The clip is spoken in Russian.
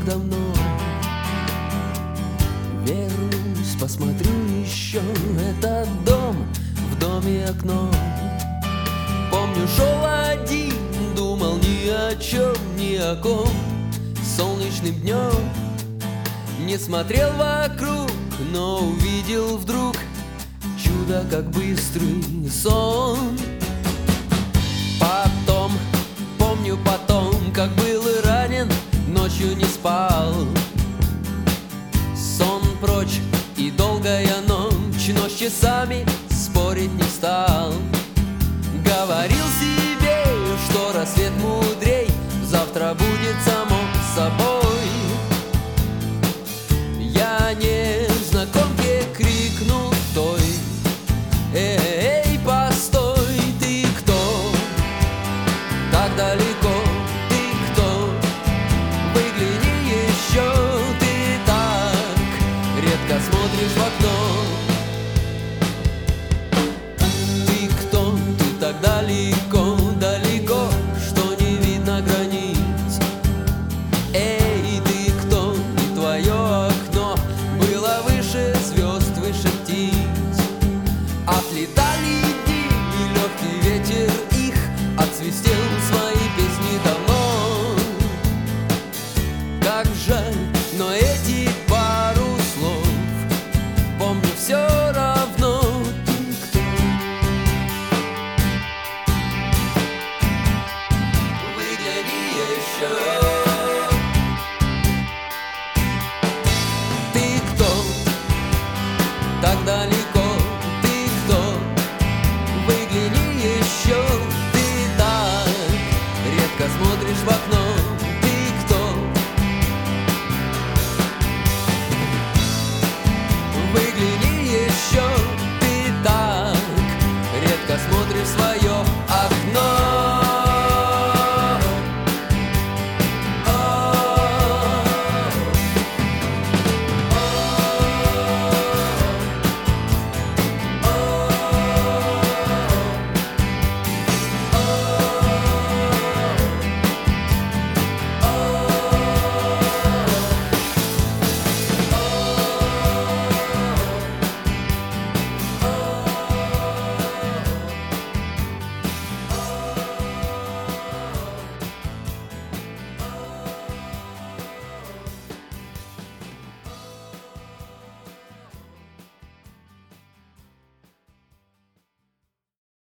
подо мной. Вернусь, посмотрю еще этот дом, в доме окно. Помню, шел один, думал ни о чем, ни о ком. Солнечным днем не смотрел вокруг, но увидел вдруг чудо, как быстрый сон. Помню потом, как был ранен, ночью не спал. Сон прочь и долгая ночь, но с часами спорить не стал. Говорил себе, что рассвет мудрей, завтра будет само собой. Я незнакомке крикнул той: эй, постой, ты кто? Так далеко, ты кто? Выгляни еще, ты так редко смотришь в окно. Ты кто? Ты так далеко.